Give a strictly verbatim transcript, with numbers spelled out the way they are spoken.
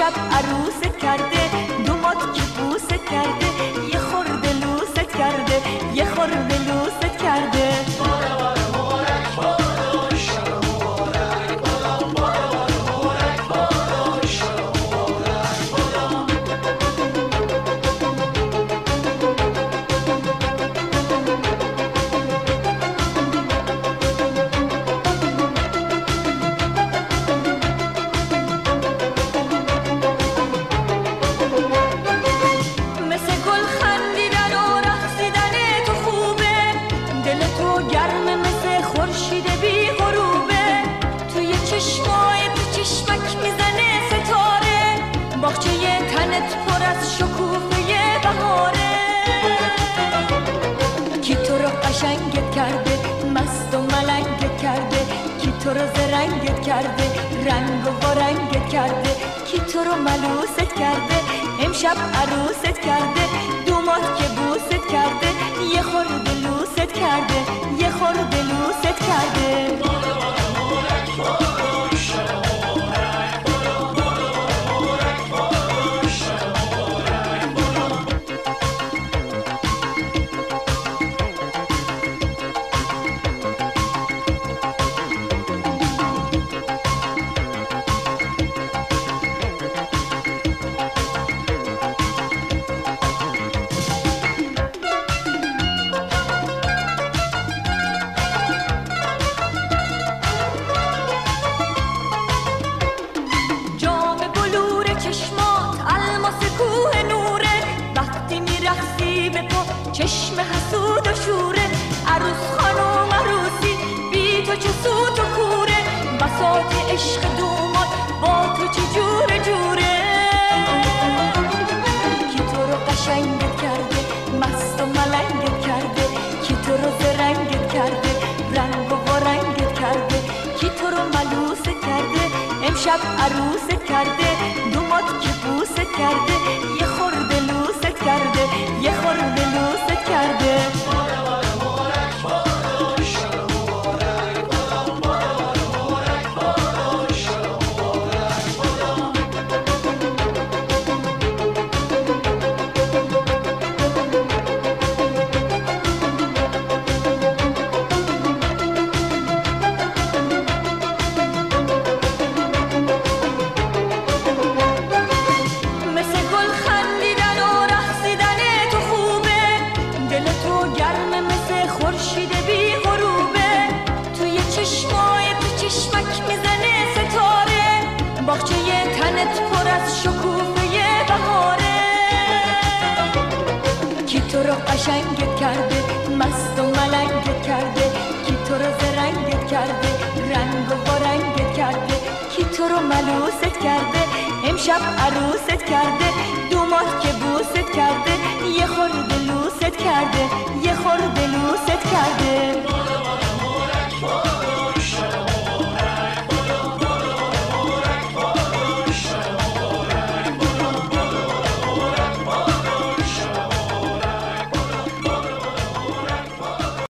امشب عروست کرده، دومات که بوست کرده، یه خورده لوست کرده، یه خورده لوست کرده. باغچه تنت پر از شکوفه بهاره، کی تو رو قشنگت کرده، مست و ملنگت کرده، کی تو رو زرنگت کرده، رنگ و وارنگت کرده، کی تو رو ملوست کرده، امشب عروست کرده، دومات که بوست کرده، یه خورده لوست کرده، یه خورده لوست کرده. چشم حسود و شوره، عروس خانوم عروسی بی تو چه سود و کوره، بساط عشق دومات با تو چه جوره جوره. کی تو رو قشنگت کرده، مست و ملنگت کرده، کی تو رو زرنگت کرده، رنگ و وارنگت کرده، کی تو رو ملوست کرده، امشب عروست کرده، دومات که بوست کرده، یه خورده لوست کرده، یه خورده لوست کرده. باغچه تنت پر از شکوفه بهاره، کی تو رو قشنگت کرده، مست و ملنگت کرده، کی تو رو زرنگت کرده، رنگ و وارنگت کرده، کی تو رو ملوست کرده، امشب عروست کرده، دومات که بوست کرده، یه خورده لوست کرده، یه خورده لوست کرده.